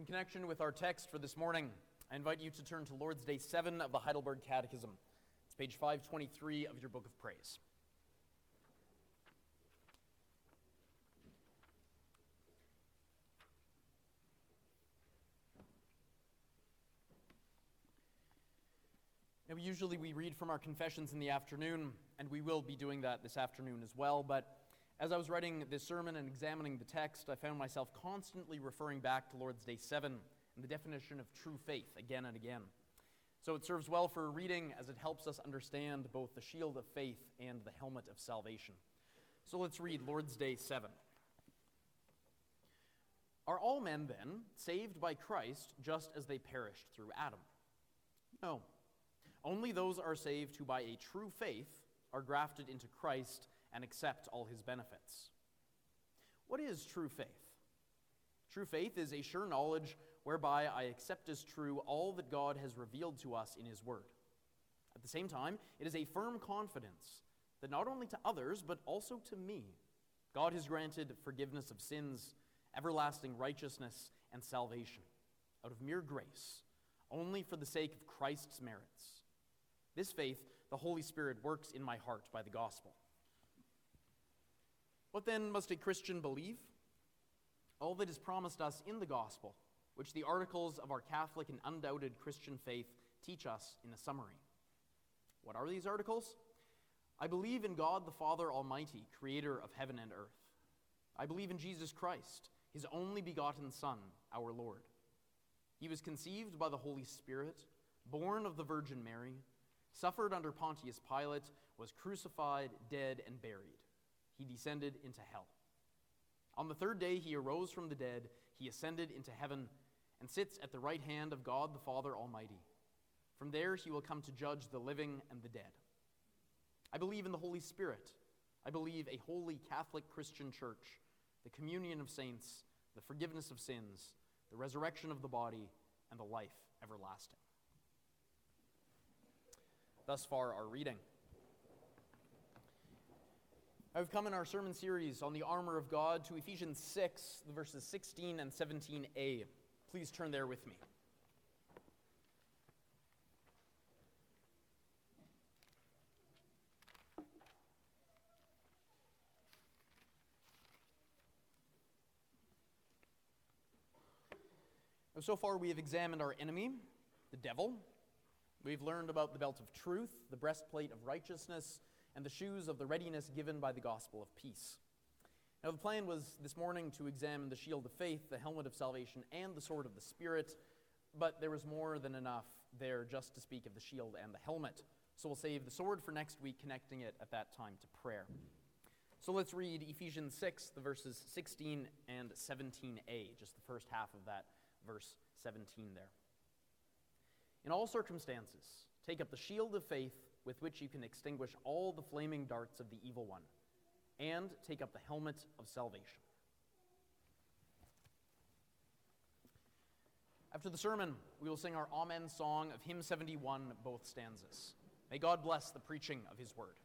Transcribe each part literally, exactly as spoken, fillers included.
In connection with our text for this morning, I invite you to turn to Lord's Day seven of the Heidelberg Catechism. It's page five twenty-three of your Book of Praise. Now, usually we read from our confessions in the afternoon, and we will be doing that this afternoon as well, but as I was writing this sermon and examining the text, I found myself constantly referring back to Lord's Day seven and the definition of true faith again and again. So it serves well for reading as it helps us understand both the shield of faith and the helmet of salvation. So let's read Lord's Day seven. Are all men, then, saved by Christ just as they perished through Adam? No. Only those are saved who by a true faith are grafted into Christ and accept all his benefits. What is true faith? True faith is a sure knowledge whereby I accept as true all that God has revealed to us in his word. At the same time, it is a firm confidence that not only to others, but also to me, God has granted forgiveness of sins, everlasting righteousness, and salvation, out of mere grace, only for the sake of Christ's merits. This faith, the Holy Spirit works in my heart by the gospel. What then must a Christian believe? All that is promised us in the gospel, which the articles of our Catholic and undoubted Christian faith teach us in a summary. What are these articles? I believe in God the Father Almighty, creator of heaven and earth. I believe in Jesus Christ, his only begotten Son, our Lord. He was conceived by the Holy Spirit, born of the Virgin Mary, suffered under Pontius Pilate, was crucified, dead, and buried. He descended into hell. On the third day he arose from the dead, he ascended into heaven, and sits at the right hand of God the Father Almighty. From there he will come to judge the living and the dead. I believe in the Holy Spirit. I believe a holy Catholic Christian church, the communion of saints, the forgiveness of sins, the resurrection of the body, and the life everlasting. Thus far, our reading. I've come in our sermon series on the armor of God to Ephesians six, the verses sixteen and seventeen a. Please turn there with me. Now, so far we have examined our enemy, the devil. We've learned about the belt of truth, the breastplate of righteousness, and the shoes of the readiness given by the gospel of peace. Now, the plan was this morning to examine the shield of faith, the helmet of salvation, and the sword of the Spirit, but there was more than enough there just to speak of the shield and the helmet. So we'll save the sword for next week, connecting it at that time to prayer. So let's read Ephesians six, the verses sixteen and seventeen a, just the first half of that verse seventeen there. In all circumstances, take up the shield of faith with which you can extinguish all the flaming darts of the evil one, and take up the helmet of salvation. After the sermon, we will sing our Amen song of hymn seventy-one, both stanzas. May God bless the preaching of his word.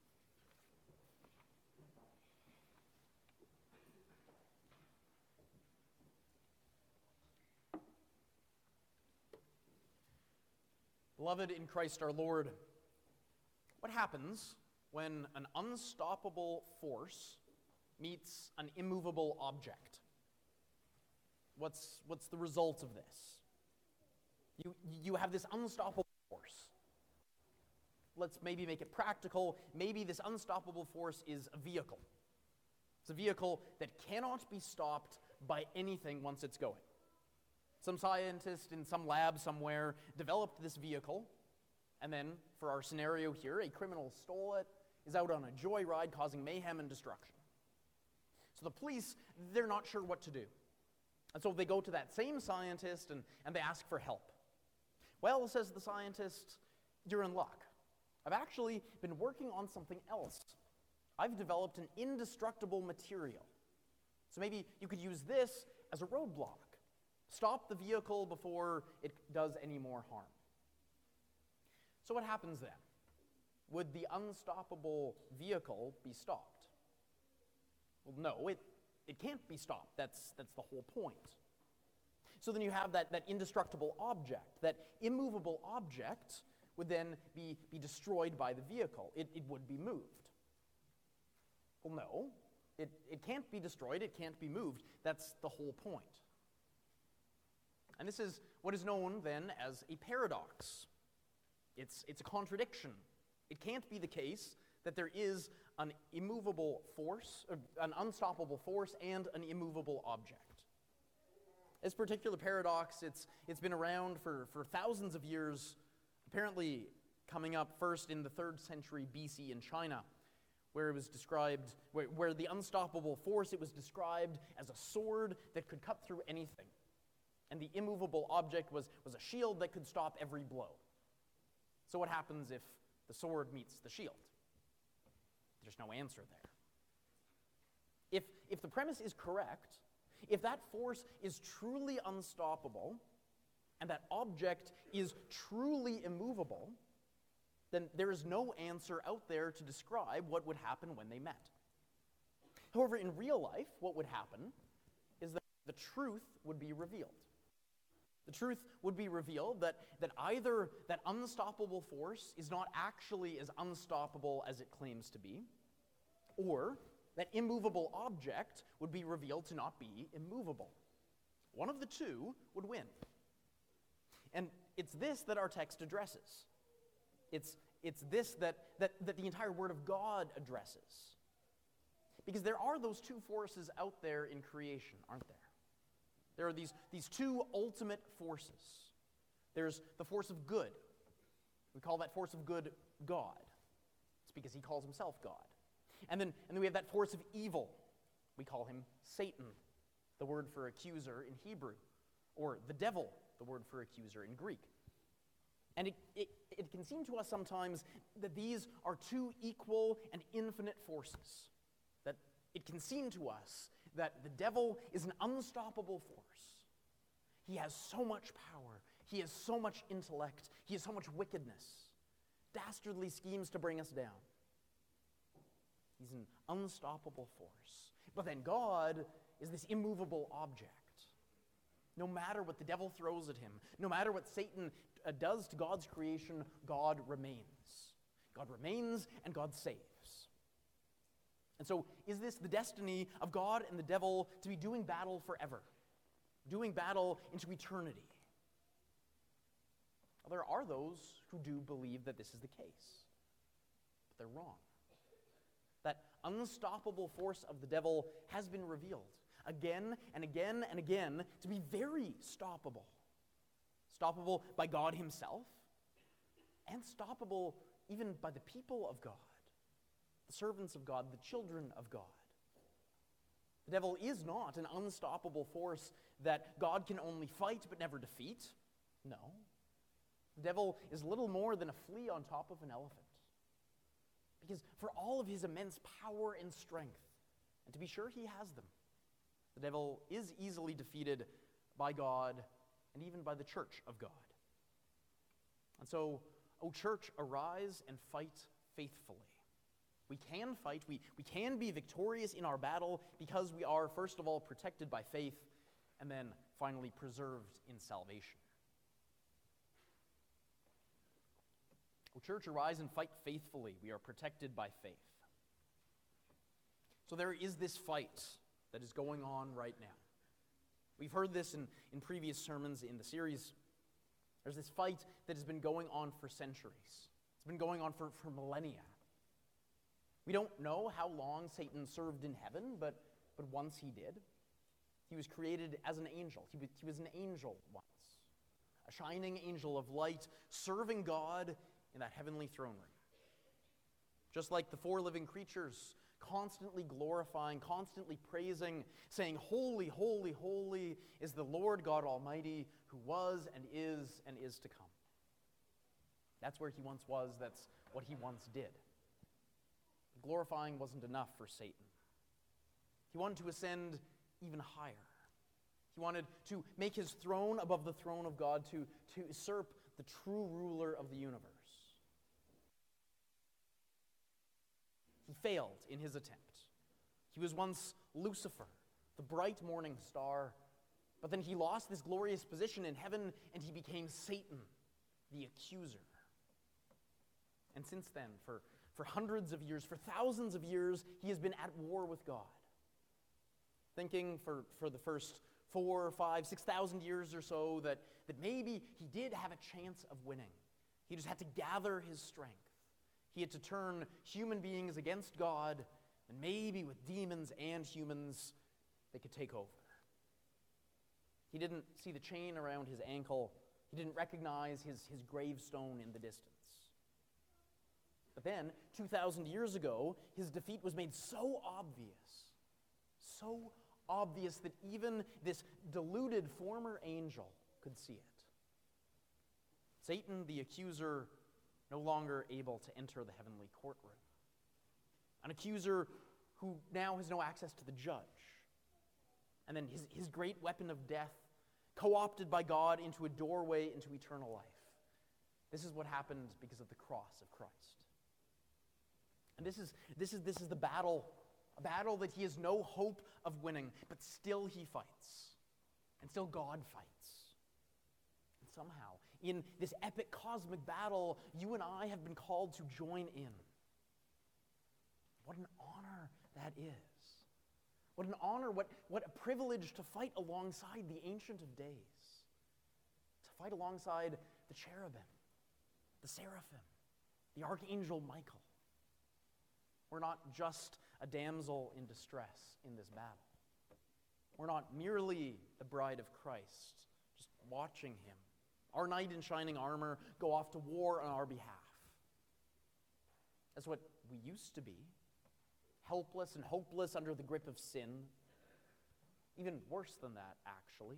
Beloved in Christ our Lord, what happens when an unstoppable force meets an immovable object? What's, what's the result of this? You, you have this unstoppable force. Let's maybe make it practical. Maybe this unstoppable force is a vehicle. It's a vehicle that cannot be stopped by anything once it's going. Some scientist in some lab somewhere developed this vehicle, and then, for our scenario here, a criminal stole it, is out on a joyride causing mayhem and destruction. So the police, they're not sure what to do. And so they go to that same scientist and, and they ask for help. Well, says the scientist, you're in luck. I've actually been working on something else. I've developed an indestructible material. So maybe you could use this as a roadblock. Stop the vehicle before it does any more harm. So what happens then? Would the unstoppable vehicle be stopped? Well, no, it, it can't be stopped. That's, that's the whole point. So then you have that, that indestructible object. That immovable object would then be, be destroyed by the vehicle. It, it would be moved. Well, no. It, it can't be destroyed. It can't be moved. That's the whole point. And this is what is known then as a paradox. It's, it's a contradiction. It can't be the case that there is an immovable force, an unstoppable force, and an immovable object. This particular paradox, it's, it's been around for, for thousands of years, apparently coming up first in the third century B C in China, where it was described, where, where the unstoppable force, it was described as a sword that could cut through anything. And the immovable object was, was a shield that could stop every blow. So what happens if the sword meets the shield? There's no answer there. If, if the premise is correct, if that force is truly unstoppable, and that object is truly immovable, then there is no answer out there to describe what would happen when they met. However, in real life, what would happen is that the truth would be revealed. The truth would be revealed that, that either that unstoppable force is not actually as unstoppable as it claims to be, or that immovable object would be revealed to not be immovable. One of the two would win. And it's this that our text addresses. It's, it's this that, that, that the entire Word of God addresses. Because there are those two forces out there in creation, aren't there? There are these, these two ultimate forces. There's the force of good. We call that force of good God. It's because he calls himself God. And then, and then we have that force of evil. We call him Satan, the word for accuser in Hebrew, or the devil, the word for accuser in Greek. And it, it, it can seem to us sometimes that these are two equal and infinite forces. That it can seem to us that the devil is an unstoppable force. He has so much power. He has so much intellect. He has so much wickedness. Dastardly schemes to bring us down. He's an unstoppable force. But then God is this immovable object. No matter what the devil throws at him, no matter what Satan uh, does to God's creation, God remains. God remains and God saves. And so, is this the destiny of God and the devil to be doing battle forever? Doing battle into eternity? Well, there are those who do believe that this is the case. But they're wrong. That unstoppable force of the devil has been revealed again and again and again to be very stoppable. Stoppable by God himself, and stoppable even by the people of God. The servants of God, the children of God. The devil is not an unstoppable force that God can only fight but never defeat. No. The devil is little more than a flea on top of an elephant. Because for all of his immense power and strength, and to be sure he has them, the devil is easily defeated by God and even by the church of God. And so, O church, arise and fight faithfully. We can fight, we, we can be victorious in our battle because we are, first of all, protected by faith, and then finally preserved in salvation. O church, arise and fight faithfully. We are protected by faith. So there is this fight that is going on right now. We've heard this in, in previous sermons in the series. There's this fight that has been going on for centuries. It's been going on for, for millennia. We don't know how long Satan served in heaven, but, but once he did. He was created as an angel. He was, he was an angel once. A shining angel of light serving God in that heavenly throne room. Just like the four living creatures, constantly glorifying, constantly praising, saying, "Holy, holy, holy is the Lord God Almighty, who was and is and is to come." That's where he once was. That's what he once did. Glorifying wasn't enough for Satan. He wanted to ascend even higher. He wanted to make his throne above the throne of God, to, to usurp the true ruler of the universe. He failed in his attempt. He was once Lucifer, the bright morning star, But then he lost this glorious position in heaven, and he became Satan, the accuser. And since then, for, for hundreds of years, for thousands of years, he has been at war with God. Thinking for, for the first four, five, six thousand years or so that, that maybe he did have a chance of winning. He just had to gather his strength. He had to turn human beings against God, and maybe with demons and humans, they could take over. He didn't see the chain around his ankle. He didn't recognize his, his gravestone in the distance. But then, two thousand years ago, his defeat was made so obvious, so obvious that even this deluded former angel could see it. Satan, the accuser, no longer able to enter the heavenly courtroom. An accuser who now has no access to the judge. And then his, his great weapon of death, co-opted by God into a doorway into eternal life. This is what happened because of the cross of Christ. And this is, this is, this is the battle, a battle that he has no hope of winning, but still he fights. And still God fights. And somehow, in this epic cosmic battle, you and I have been called to join in. What an honor that is. What an honor, what, what a privilege to fight alongside the Ancient of Days. To fight alongside the cherubim, the seraphim, the archangel Michael. We're not just a damsel in distress in this battle. We're not merely the bride of Christ, just watching him, our knight in shining armor, go off to war on our behalf. That's what we used to be. Helpless and hopeless under the grip of sin. Even worse than that, actually.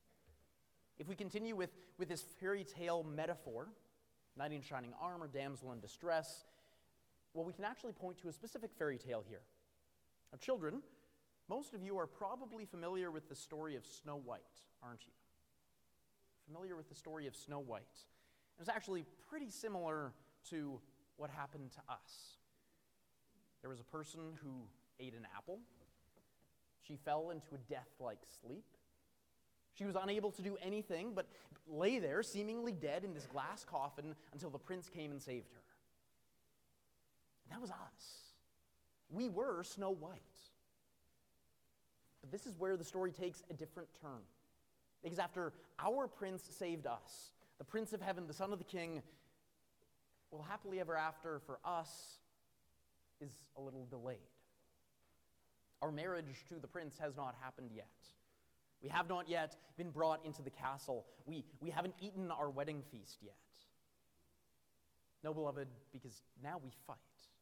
If we continue with, with this fairy tale metaphor, knight in shining armor, damsel in distress, well, we can actually point to a specific fairy tale here. Now, children, most of you are probably familiar with the story of Snow White, aren't you? Familiar with the story of Snow White. It's actually pretty similar to what happened to us. There was a person who ate an apple. She fell into a death-like sleep. She was unable to do anything but lay there, seemingly dead in this glass coffin, until the prince came and saved her. That was us. We were Snow White. But this is where the story takes a different turn. Because after our prince saved us, the Prince of Heaven, the Son of the King, well, happily ever after for us is a little delayed. Our marriage to the prince has not happened yet. We have not yet been brought into the castle. We, we haven't eaten our wedding feast yet. No, beloved, because now we fight.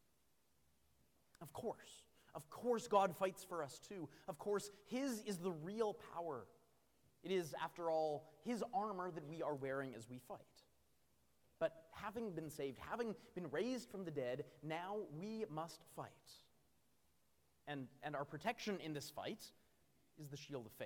Of course. Of course God fights for us too. Of course, his is the real power. It is, after all, his armor that we are wearing as we fight. But having been saved, having been raised from the dead, now we must fight. And, and our protection in this fight is the shield of faith.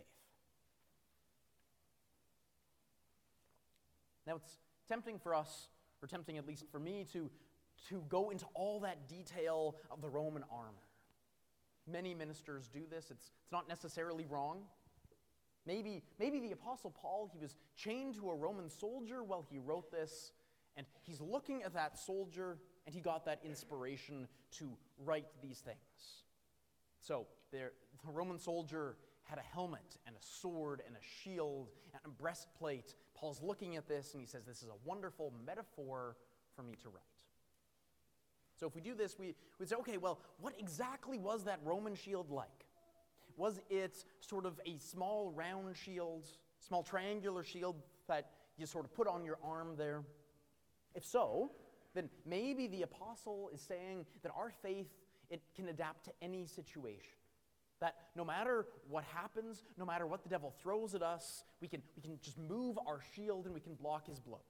Now, it's tempting for us, or tempting at least for me, to, to go into all that detail of the Roman armor. Many ministers do this. It's, it's not necessarily wrong. Maybe, maybe the Apostle Paul, he was chained to a Roman soldier while he wrote this, and he's looking at that soldier, and he got that inspiration to write these things. So there, the Roman soldier had a helmet and a sword and a shield and a breastplate. Paul's looking at this, and he says, this is a wonderful metaphor for me to write. So if we do this, we would say, okay, well, what exactly was that Roman shield like? Was it sort of a small round shield, small triangular shield that you sort of put on your arm there? If so, then maybe the apostle is saying that our faith, it can adapt to any situation. That no matter what happens, no matter what the devil throws at us, we can, we can just move our shield and we can block his blows.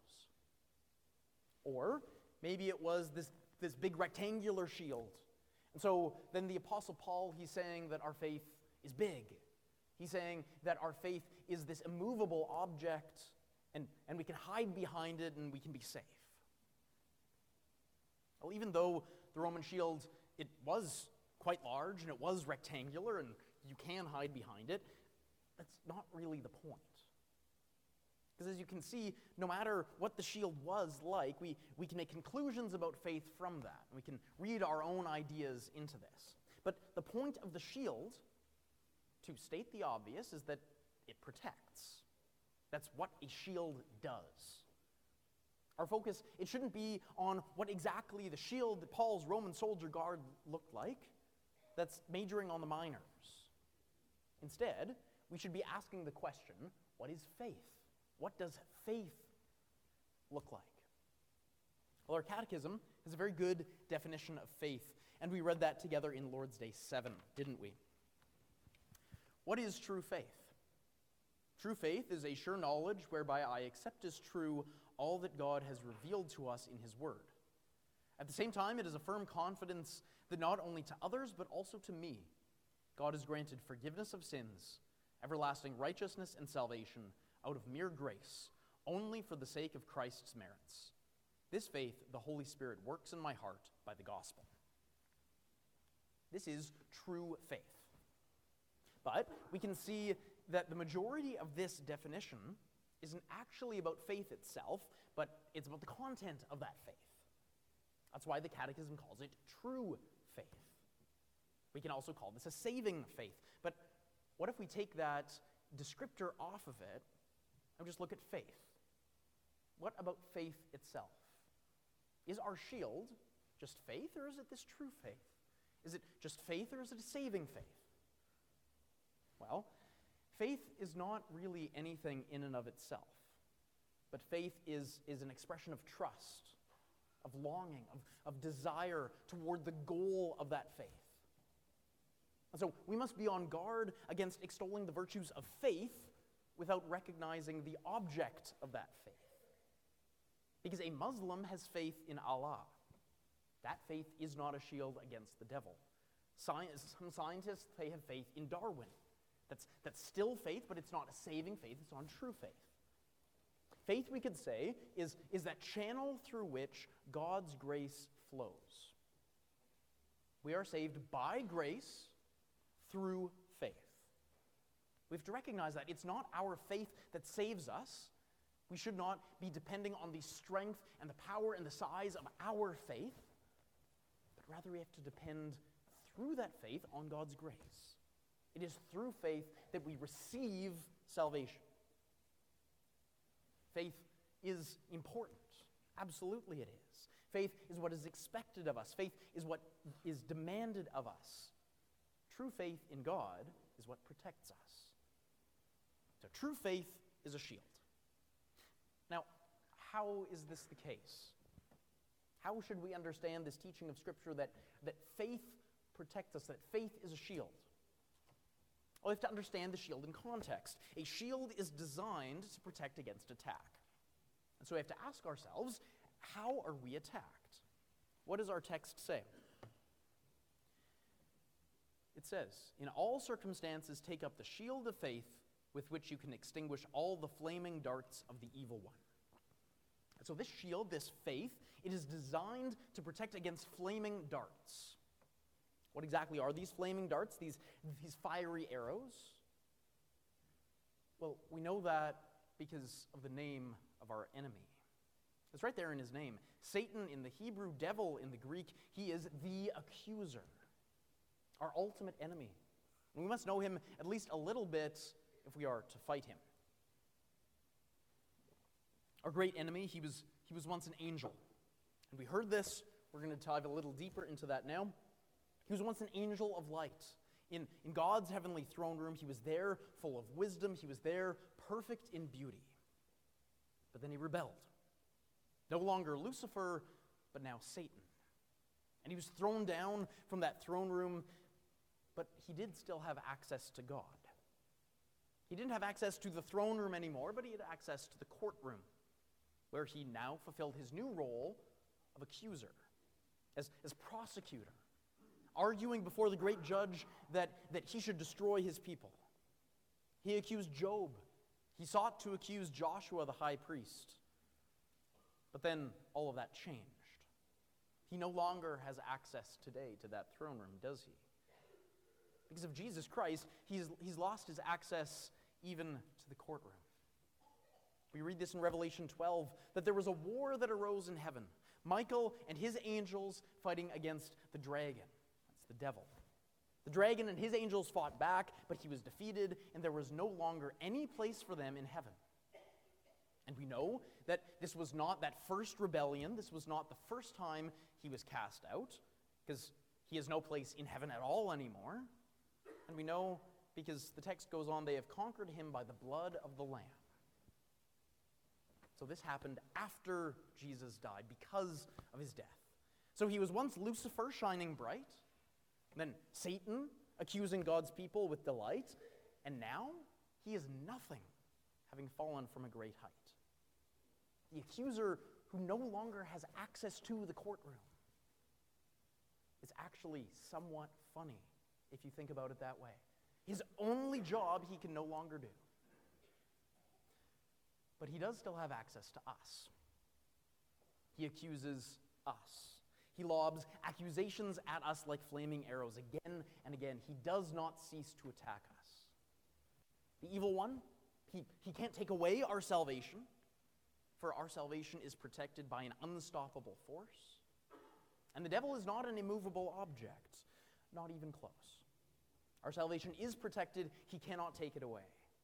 Or maybe it was this, this big rectangular shield. And so then the Apostle Paul, he's saying that our faith is big. He's saying that our faith is this immovable object, and, and we can hide behind it and we can be safe. Well, even though the Roman shield, it was quite large and it was rectangular and you can hide behind it, that's not really the point. Because as you can see, no matter what the shield was like, we, we can make conclusions about faith from that. We can read our own ideas into this. But the point of the shield, to state the obvious, is that it protects. That's what a shield does. Our focus, it shouldn't be on what exactly the shield that Paul's Roman soldier guard looked like. That's majoring on the minors. Instead, we should be asking the question, what is faith? What does faith look like? Well, our catechism has a very good definition of faith, and we read that together in Lord's Day seven, didn't we? What is true faith? True faith is a sure knowledge whereby I accept as true all that God has revealed to us in his word. At the same time, it is a firm confidence that not only to others, but also to me, God has granted forgiveness of sins, everlasting righteousness and salvation out of mere grace, only for the sake of Christ's merits. This faith the Holy Spirit works in my heart by the gospel. This is true faith. But we can see that the majority of this definition isn't actually about faith itself, but it's about the content of that faith. That's why the Catechism calls it true faith. We can also call this a saving faith. But what if we take that descriptor off of it and just look at faith? What about faith itself? Is our shield just faith, or is it this true faith? Is it just faith, or is it a saving faith? Well, faith is not really anything in and of itself, but faith is, is an expression of trust, of longing, of, of desire toward the goal of that faith. And so we must be on guard against extolling the virtues of faith without recognizing the object of that faith. Because a Muslim has faith in Allah. That faith is not a shield against the devil. Sci- some scientists, they have faith in Darwin. That's, that's still faith, but it's not a saving faith, it's not true faith. Faith, we could say, is, is that channel through which God's grace flows. We are saved by grace through faith. We have to recognize that it's not our faith that saves us. We should not be depending on the strength and the power and the size of our faith, but rather we have to depend through that faith on God's grace. It is through faith that we receive salvation. Faith is important. Absolutely it is. Faith is what is expected of us. Faith is what is demanded of us. True faith in God is what protects us. So true faith is a shield. Now, how is this the case? How should we understand this teaching of Scripture that, that faith protects us, that faith is a shield? Well, we have to understand the shield in context. A shield is designed to protect against attack. And so we have to ask ourselves, how are we attacked? What does our text say? It says, in all circumstances take up the shield of faith with which you can extinguish all the flaming darts of the evil one. And so this shield, this faith, it is designed to protect against flaming darts. What exactly are these flaming darts, these, these fiery arrows? Well, we know that because of the name of our enemy. It's right there in his name. Satan in the Hebrew, devil in the Greek, he is the accuser, our ultimate enemy. And we must know him at least a little bit if we are to fight him. Our great enemy, he was, he was once an angel. And we heard this. We're going to dive a little deeper into that now. He was once an angel of light. In, in God's heavenly throne room, he was there full of wisdom. He was there perfect in beauty. But then he rebelled. No longer Lucifer, but now Satan. And he was thrown down from that throne room, but he did still have access to God. He didn't have access to the throne room anymore, but he had access to the courtroom, where he now fulfilled his new role of accuser, as, as prosecutor, arguing before the great judge that, that he should destroy his people. He accused Job. He sought to accuse Joshua, the high priest. But then all of that changed. He no longer has access today to that throne room, does he? Because of Jesus Christ, he's, he's lost his access even to the courtroom. We read this in Revelation twelve, that there was a war that arose in heaven. Michael and his angels fighting against the dragon. That's the devil. The dragon and his angels fought back, but he was defeated, and there was no longer any place for them in heaven. And we know that this was not that first rebellion. This was not the first time he was cast out, because he has no place in heaven at all anymore. And we know, because the text goes on, they have conquered him by the blood of the Lamb. So this happened after Jesus died, because of his death. So he was once Lucifer shining bright, then Satan accusing God's people with delight, and now he is nothing, having fallen from a great height. The accuser who no longer has access to the courtroom. It's actually somewhat funny if you think about it that way. His only job he can no longer do. But he does still have access to us. He accuses us. He lobs accusations at us like flaming arrows again and again. He does not cease to attack us. The evil one, he, he can't take away our salvation, for our salvation is protected by an unstoppable force. And the devil is not an immovable object, not even close. Our salvation is protected. He cannot take it away.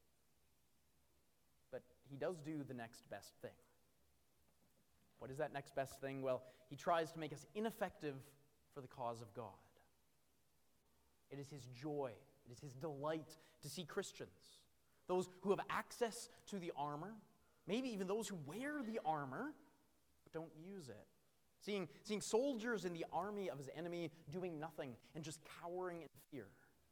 But he does do the next best thing. What is that next best thing? Well, he tries to make us ineffective for the cause of God. It is his joy, it is his delight to see Christians, those who have access to the armor, maybe even those who wear the armor, but don't use it. Seeing, seeing soldiers in the army of his enemy doing nothing and just cowering in fear.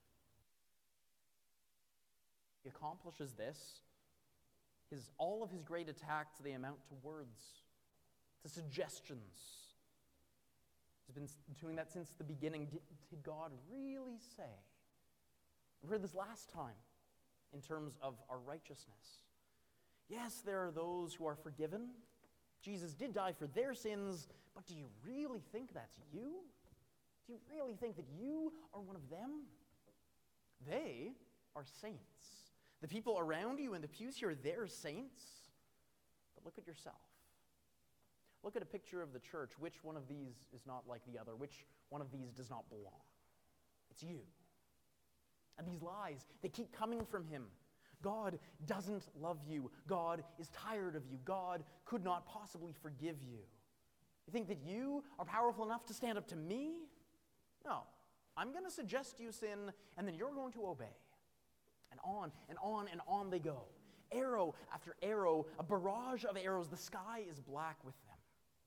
He accomplishes this. His, all of his great attacks, they amount to words, to suggestions. He's been doing that since the beginning. Did, did God really say? We heard this last time in terms of our righteousness. Yes, there are those who are forgiven. Jesus did die for their sins, but do you really think that's you? Do you really think that you are one of them? They are saints. The people around you in the pews here, they're saints. But look at yourself. Look at a picture of the church. Which one of these is not like the other? Which one of these does not belong? It's you. And these lies, they keep coming from him. God doesn't love you. God is tired of you. God could not possibly forgive you. You think that you are powerful enough to stand up to me? No. I'm going to suggest you sin, and then you're going to obey. And on and on and on they go. Arrow after arrow, a barrage of arrows. The sky is black with them.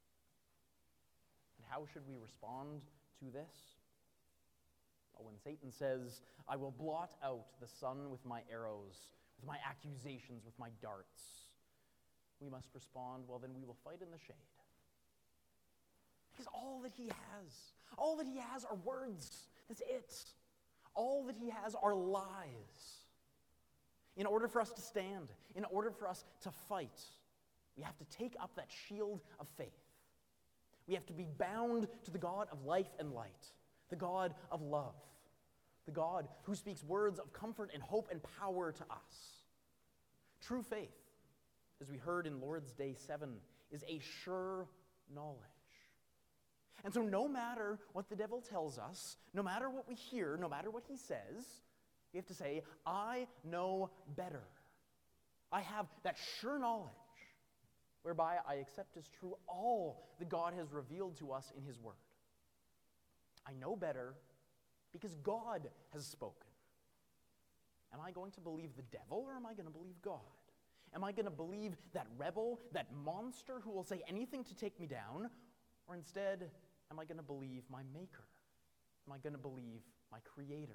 And how should we respond to this? Well, when Satan says, I will blot out the sun with my arrows, with my accusations, with my darts, we must respond, well, then we will fight in the shade. Because all that he has, all that he has are words. That's it. All that he has are lies. In order for us to stand, in order for us to fight, we have to take up that shield of faith. We have to be bound to the God of life and light, the God of love, the God who speaks words of comfort and hope and power to us. True faith, as we heard in Lord's Day seven, is a sure knowledge. And so no matter what the devil tells us, no matter what we hear, no matter what he says, we have to say, I know better. I have that sure knowledge whereby I accept as true all that God has revealed to us in his word. I know better because God has spoken. Am I going to believe the devil or am I going to believe God? Am I going to believe that rebel, that monster who will say anything to take me down? Or instead, am I going to believe my maker? Am I going to believe my creator?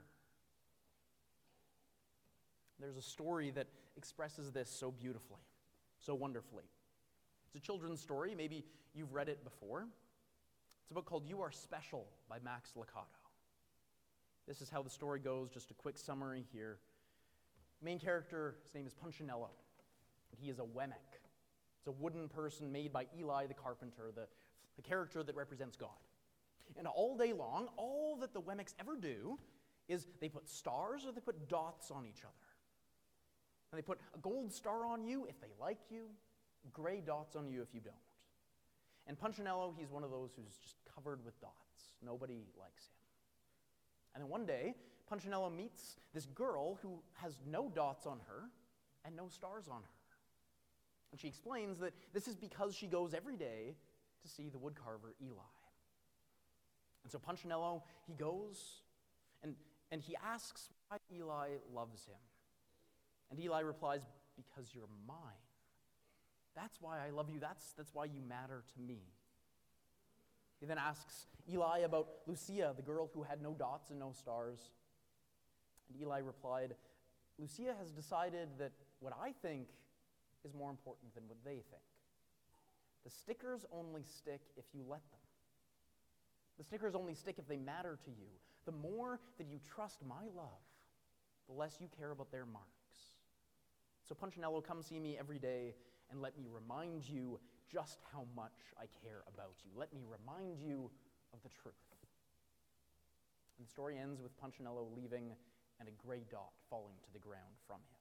There's a story that expresses this so beautifully, so wonderfully. It's a children's story. Maybe you've read it before. It's a book called You Are Special by Max Lucado. This is how the story goes, just a quick summary here. Main character, his name is Punchinello. He is a Wemmick. It's a wooden person made by Eli the carpenter, the, the character that represents God. And all day long, all that the Wemmicks ever do is they put stars or they put dots on each other. And they put a gold star on you if they like you, gray dots on you if you don't. And Punchinello, he's one of those who's just covered with dots. Nobody likes him. And then one day, Punchinello meets this girl who has no dots on her and no stars on her. And she explains that this is because she goes every day to see the woodcarver Eli. And so Punchinello, he goes and, and he asks why Eli loves him. And Eli replies, because you're mine. That's why I love you. That's, that's why you matter to me. He then asks Eli about Lucia, the girl who had no dots and no stars. And Eli replied, Lucia has decided that what I think is more important than what they think. The stickers only stick if you let them. The stickers only stick if they matter to you. The more that you trust my love, the less you care about their marks. So Punchinello, come see me every day and let me remind you just how much I care about you. Let me remind you of the truth. And the story ends with Punchinello leaving and a gray dot falling to the ground from him.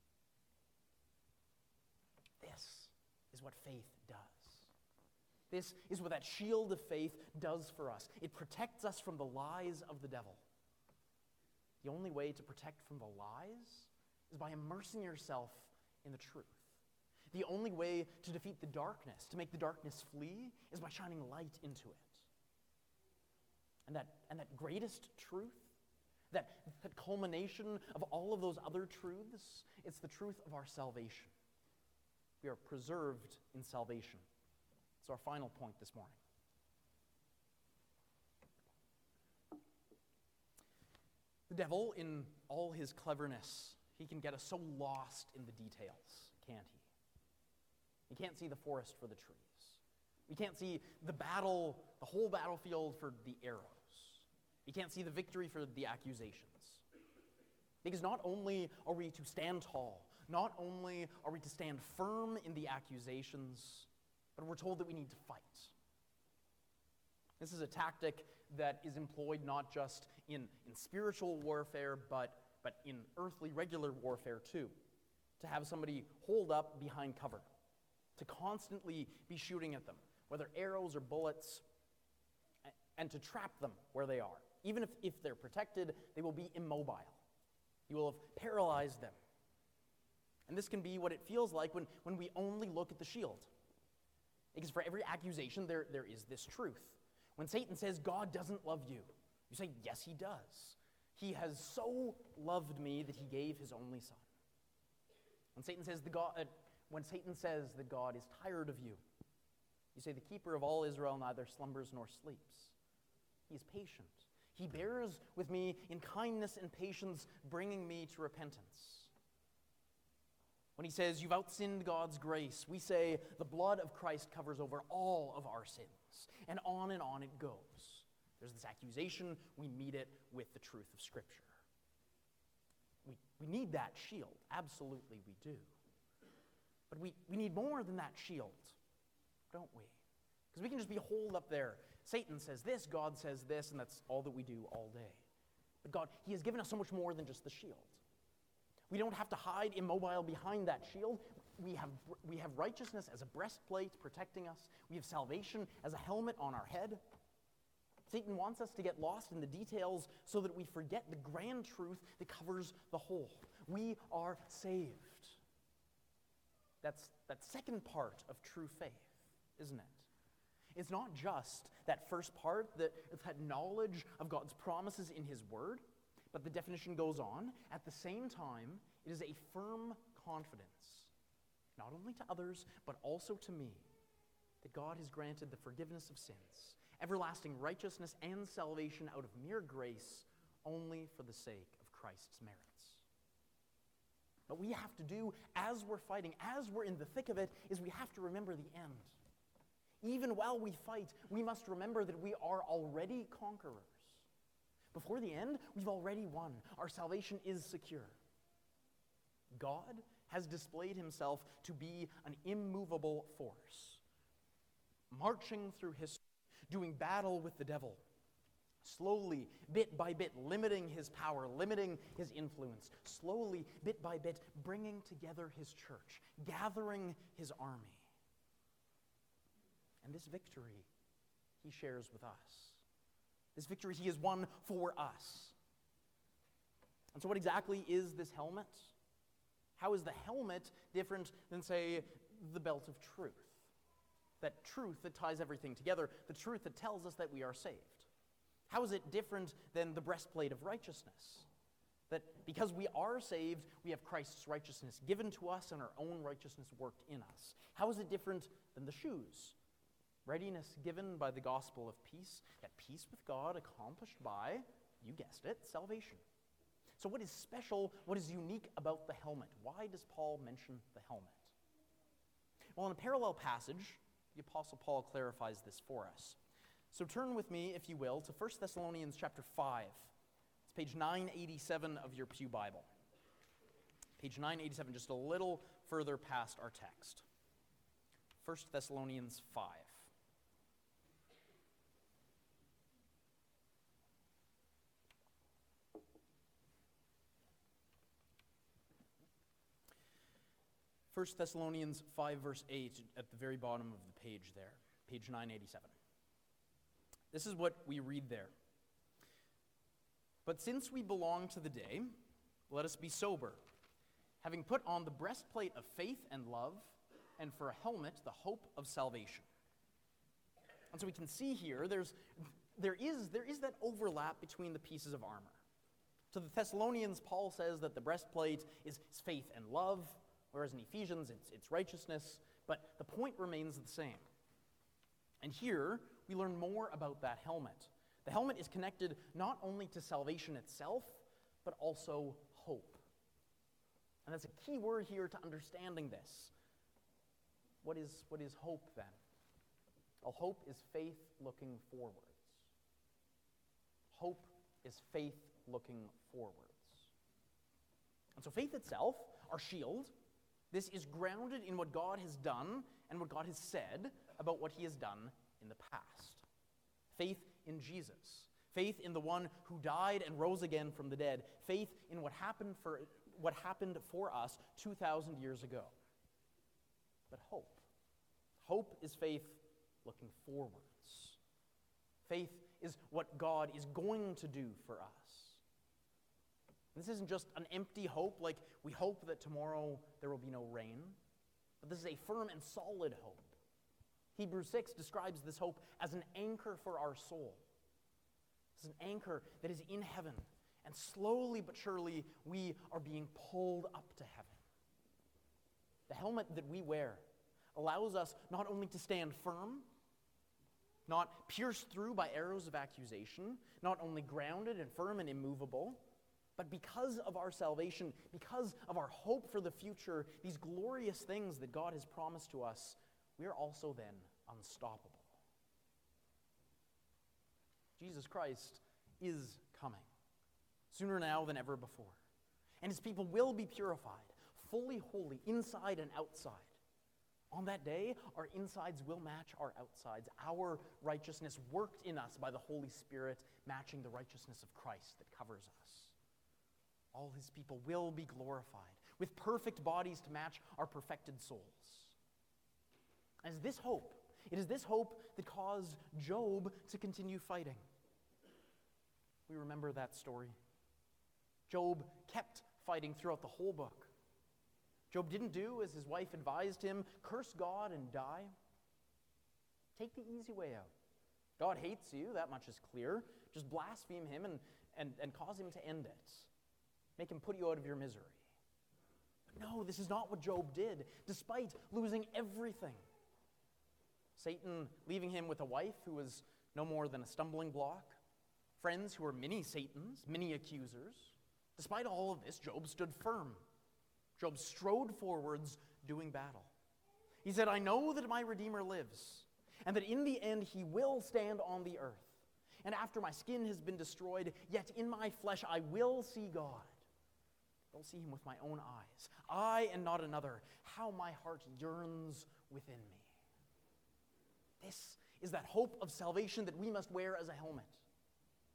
This is what faith does. This is what that shield of faith does for us. It protects us from the lies of the devil. The only way to protect from the lies is by immersing yourself in the truth. The only way to defeat the darkness, to make the darkness flee, is by shining light into it. And that, and that greatest truth, that, that culmination of all of those other truths, it's the truth of our salvation. We are preserved in salvation. It's our final point this morning. The devil, in all his cleverness, he can get us so lost in the details, can't he? We can't see the forest for the trees. We can't see the battle, the whole battlefield for the arrows. We can't see the victory for the accusations. Because not only are we to stand tall, not only are we to stand firm in the accusations, but we're told that we need to fight. This is a tactic that is employed not just in, in spiritual warfare, but, but in earthly regular warfare too. To have somebody hold up behind cover, to constantly be shooting at them, whether arrows or bullets, and to trap them where they are. Even if, if they're protected, they will be immobile. You will have paralyzed them. And this can be what it feels like when, when we only look at the shield. Because for every accusation, there, there is this truth. When Satan says, God doesn't love you, you say, yes, he does. He has so loved me that he gave his only son. When Satan says, the God, uh, when Satan says that God is tired of you, you say, the keeper of all Israel neither slumbers nor sleeps. He is patient. He bears with me in kindness and patience, bringing me to repentance. When he says, you've outsinned God's grace, we say, the blood of Christ covers over all of our sins. And on and on it goes. There's this accusation, we meet it with the truth of Scripture. We, we need that shield, absolutely we do. But we, we need more than that shield, don't we? Because we can just be holed up there. Satan says this, God says this, and that's all that we do all day. But God, he has given us so much more than just the shield. We don't have to hide immobile behind that shield. We have, we have righteousness as a breastplate protecting us. We have salvation as a helmet on our head. Satan wants us to get lost in the details so that we forget the grand truth that covers the whole. We are saved. That's that second part of true faith, isn't it? It's not just that first part, that, that knowledge of God's promises in his word, but the definition goes on. At the same time, it is a firm confidence, not only to others, but also to me, that God has granted the forgiveness of sins, everlasting righteousness and salvation out of mere grace, only for the sake of Christ's merits. What we have to do as we're fighting, as we're in the thick of it, is we have to remember the end. Even while we fight, we must remember that we are already conquerors. Before the end, we've already won. Our salvation is secure. God has displayed himself to be an immovable force, marching through history, doing battle with the devil, slowly, bit by bit, limiting his power, limiting his influence, slowly, bit by bit, bringing together his church, gathering his army. And this victory he shares with us. This victory he has won for us. And so what exactly is this helmet? How is the helmet different than, say, the belt of truth? That truth that ties everything together, the truth that tells us that we are saved. How is it different than the breastplate of righteousness? That because we are saved, we have Christ's righteousness given to us and our own righteousness worked in us. How is it different than the shoes? Readiness given by the gospel of peace, that peace with God accomplished by, you guessed it, salvation. So what is special, what is unique about the helmet? Why does Paul mention the helmet? Well, in a parallel passage, the Apostle Paul clarifies this for us. So turn with me, if you will, to First Thessalonians chapter five. It's page nine eighty-seven of your Pew Bible. Page nine eighty-seven, just a little further past our text. First Thessalonians five. First Thessalonians five, verse eight, at the very bottom of the page there, page nine eighty-seven. This is what we read there. But since we belong to the day, let us be sober, having put on the breastplate of faith and love, and for a helmet, the hope of salvation. And so we can see here, there's, there is, there is that overlap between the pieces of armor. To the Thessalonians, Paul says that the breastplate is faith and love, whereas in Ephesians, it's, it's righteousness, but the point remains the same. And here, we learn more about that helmet. The helmet is connected not only to salvation itself, but also hope. And that's a key word here to understanding this. What is, what is hope then? Well, hope is faith looking forwards. Hope is faith looking forwards. And so faith itself, our shield, this is grounded in what God has done and what God has said about what he has done in the past. Faith in Jesus. Faith in the one who died and rose again from the dead. Faith in what happened for, what happened for us two thousand years ago. But hope. Hope is faith looking forwards. Faith is what God is going to do for us. This isn't just an empty hope, like we hope that tomorrow there will be no rain, but this is a firm and solid hope. Hebrews six describes this hope as an anchor for our soul. It's an anchor that is in heaven, and slowly but surely we are being pulled up to heaven. The helmet that we wear allows us not only to stand firm, not pierced through by arrows of accusation, not only grounded and firm and immovable, but because of our salvation, because of our hope for the future, these glorious things that God has promised to us, we are also then unstoppable. Jesus Christ is coming, sooner now than ever before. And his people will be purified, fully holy, inside and outside. On that day, our insides will match our outsides, our righteousness worked in us by the Holy Spirit, matching the righteousness of Christ that covers us. All his people will be glorified, with perfect bodies to match our perfected souls. As this hope, it is this hope that caused Job to continue fighting. We remember that story. Job kept fighting throughout the whole book. Job didn't do as his wife advised him, curse God and die. Take the easy way out. God hates you, that much is clear. Just blaspheme him and, and, and cause him to end it. Make him put you out of your misery. But no, this is not what Job did, despite losing everything. Satan leaving him with a wife who was no more than a stumbling block, friends who were mini Satans, mini accusers. Despite all of this, Job stood firm. Job strode forwards, doing battle. He said, I know that my Redeemer lives, and that in the end he will stand on the earth. And after my skin has been destroyed, yet in my flesh I will see God. I'll see him with my own eyes. I and not another. How my heart yearns within me. This is that hope of salvation that we must wear as a helmet.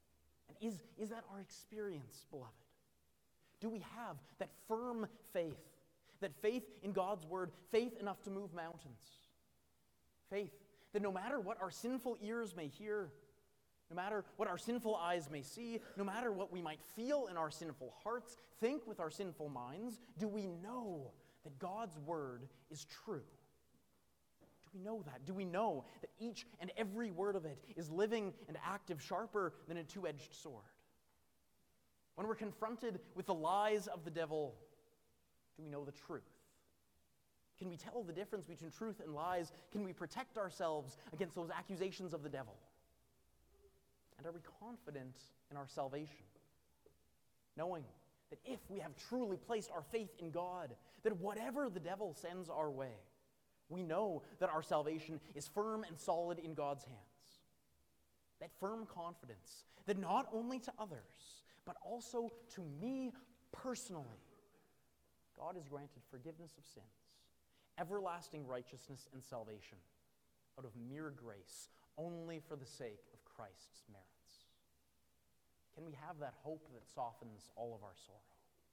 And is, is that our experience, beloved? Do we have that firm faith, that faith in God's word, faith enough to move mountains? Faith that no matter what our sinful ears may hear, no matter what our sinful eyes may see, no matter what we might feel in our sinful hearts, think with our sinful minds, do we know that God's word is true? Do we know that? Do we know that each and every word of it is living and active, sharper than a two-edged sword? When we're confronted with the lies of the devil, do we know the truth? Can we tell the difference between truth and lies? Can we protect ourselves against those accusations of the devil? And are we confident in our salvation, knowing that if we have truly placed our faith in God, that whatever the devil sends our way, we know that our salvation is firm and solid in God's hands? That firm confidence that not only to others, but also to me personally, God has granted forgiveness of sins, everlasting righteousness and salvation out of mere grace, only for the sake of Christ's merits. Can we have that hope that softens all of our sorrow?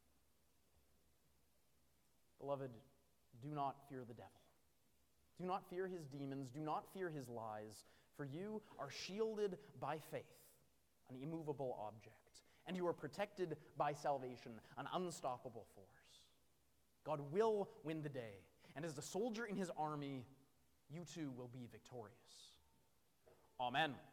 Beloved, do not fear the devil. Do not fear his demons. Do not fear his lies, for you are shielded by faith, an immovable object, and you are protected by salvation, an unstoppable force. God will win the day, and as a soldier in his army, you too will be victorious. Amen.